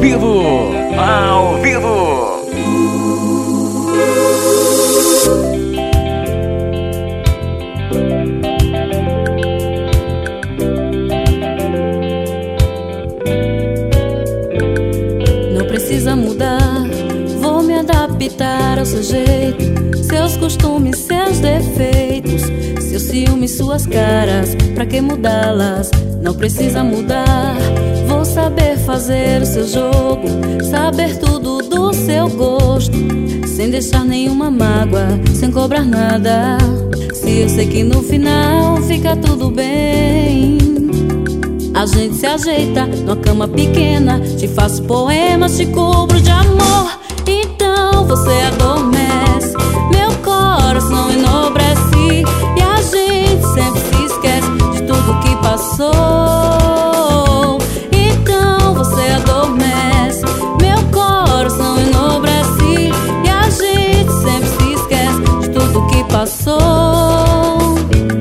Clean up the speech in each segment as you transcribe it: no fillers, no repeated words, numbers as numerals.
vivo, ao vivo. Não precisa mudar, vou me adaptar ao seu jeito, seus costumes, seus defeitos, seus ciúmes, suas caras, pra que mudá-las? Não precisa mudar, vou saber fazer o seu jogo, saber tudo do seu gosto, sem deixar nenhuma mágoa, sem cobrar nada. Se eu sei que no final fica tudo bem, a gente se ajeita numa cama pequena, te faço poemas, te cubro de amor. Então você adormece, meu coração enobrece, e a gente sempre se esquece de tudo que passou. Então você adormece, meu coração enobrece, e a gente sempre se esquece de tudo que passou.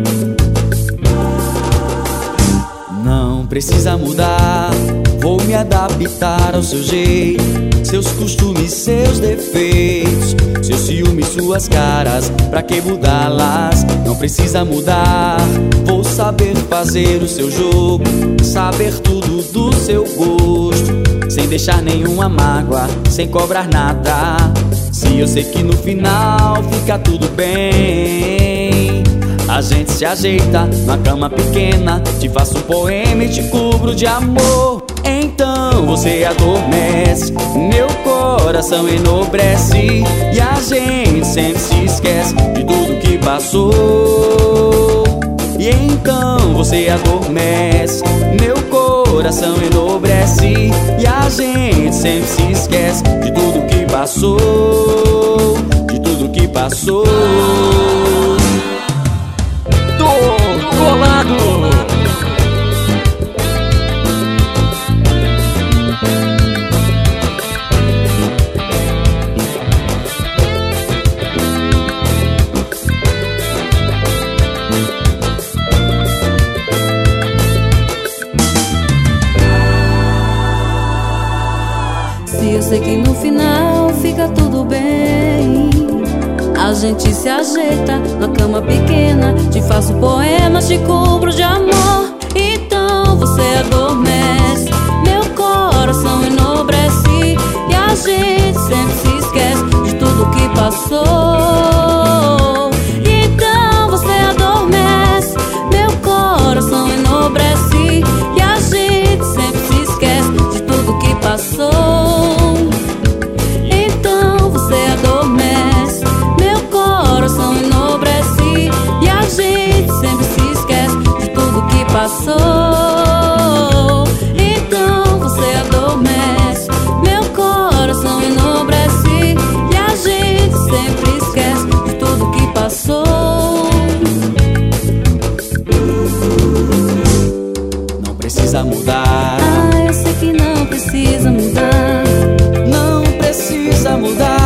Não precisa mudar, vou me adaptar ao seu jeito, seus costumes, seus defeitos, seus ciúmes, suas caras, pra que mudá-las? Não precisa mudar, vou saber fazer o seu jogo, saber tudo do seu gosto, sem deixar nenhuma mágoa, sem cobrar nada. Se eu sei que no final fica tudo bem, a gente se ajeita numa cama pequena, te faço um poema e te cubro de amor. Então você adormece, meu coração enobrece, e a gente sempre se esquece de tudo que passou. E então você adormece, meu coração enobrece, e a gente sempre se esquece de tudo que passou, de tudo que passou. Colado. Se eu sei que no final fica tudo bem, a gente se ajeita na cama pequena, te faço poemas, te cubro de amor. Então você adormece, meu coração enobrece, e a gente sempre se esquece de tudo que passou. Então você adormece, meu coração enobrece, e a gente sempre se esquece de tudo que passou. Então você adormece, meu coração enobrece, e a gente sempre se esquece de tudo que passou. Então você adormece, meu coração enobrece, e a gente sempre esquece de tudo que passou. Não precisa mudar, Ah, eu sei que não precisa mudar, não precisa mudar,